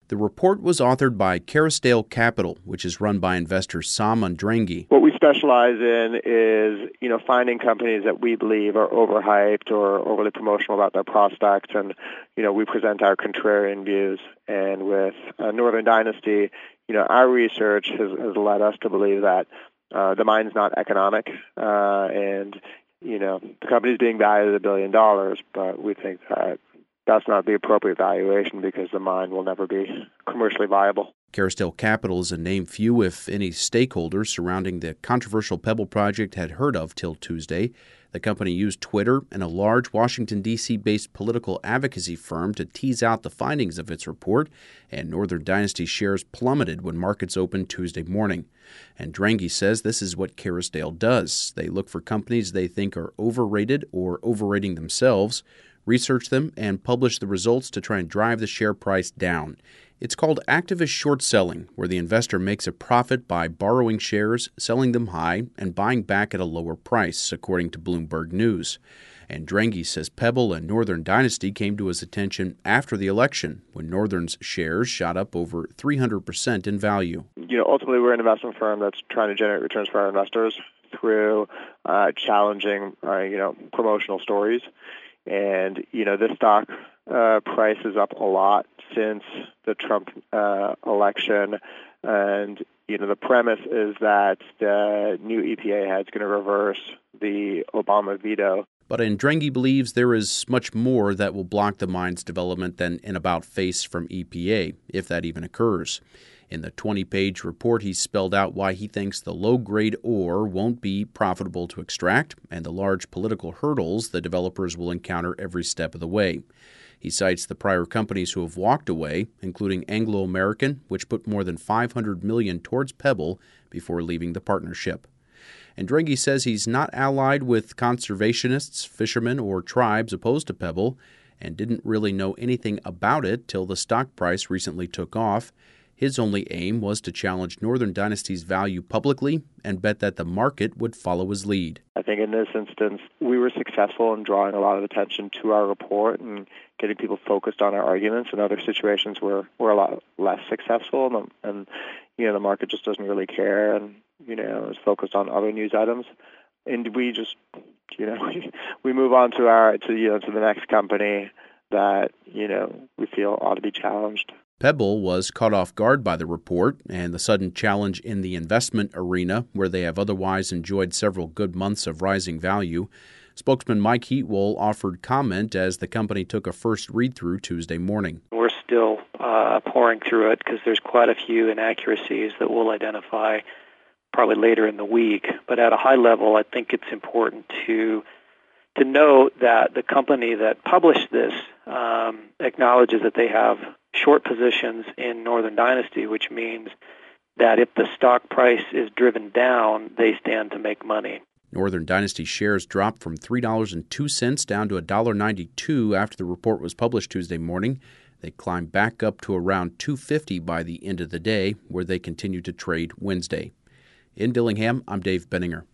The report was authored by Kerrisdale Capital, which is run by investor Sam Andrengi. What we specialize in is, finding companies that we believe are overhyped or overly promotional about their prospects, and, we present our contrarian views. And with Northern Dynasty, our research has led us to believe that the mine's not economic, and, the company's being valued at $1 billion, but we think that that's not the appropriate valuation because the mine will never be commercially viable. Kerrisdale Capital is a name few, if any, stakeholders surrounding the controversial Pebble project had heard of till Tuesday. The company used Twitter and a large Washington, D.C.-based political advocacy firm to tease out the findings of its report, and Northern Dynasty shares plummeted when markets opened Tuesday morning. And Andrengi says this is what Kerrisdale does. They look for companies they think are overrated or overrating themselves, research them, and publish the results to try and drive the share price down. It's called activist short selling, where the investor makes a profit by borrowing shares, selling them high, and buying back at a lower price, according to Bloomberg News. And Andrengi says Pebble and Northern Dynasty came to his attention after the election, when Northern's shares shot up over 300% in value. Ultimately, we're an investment firm that's trying to generate returns for our investors through challenging, promotional stories. And, this stock price is up a lot since the Trump election. And, the premise is that the new EPA head is going to reverse the Obama veto. But Andrengi believes there is much more that will block the mine's development than an about-face from EPA, if that even occurs. In the 20-page report, he spelled out why he thinks the low-grade ore won't be profitable to extract and the large political hurdles the developers will encounter every step of the way. He cites the prior companies who have walked away, including Anglo American, which put more than $500 million towards Pebble before leaving the partnership. Andrengi says he's not allied with conservationists, fishermen, or tribes opposed to Pebble and didn't really know anything about it till the stock price recently took off. His only aim was to challenge Northern Dynasty's value publicly and bet that the market would follow his lead. I think in this instance, we were successful in drawing a lot of attention to our report and getting people focused on our arguments. In other situations, we're a lot less successful, and the market just doesn't really care and, is focused on other news items. And we just, we move on to the next company that, we feel ought to be challenged. Pebble was caught off guard by the report and the sudden challenge in the investment arena, where they have otherwise enjoyed several good months of rising value. Spokesman Mike Heatwole offered comment as the company took a first read-through Tuesday morning. We're still pouring through it because there's quite a few inaccuracies that we'll identify probably later in the week. But at a high level, I think it's important to note that the company that published this acknowledges that they have short positions in Northern Dynasty, which means that if the stock price is driven down, they stand to make money. Northern Dynasty shares dropped from $3.02 down to $1.92 after the report was published Tuesday morning. They climbed back up to around $2.50 by the end of the day, where they continue to trade Wednesday. In Dillingham, I'm Dave Benninger.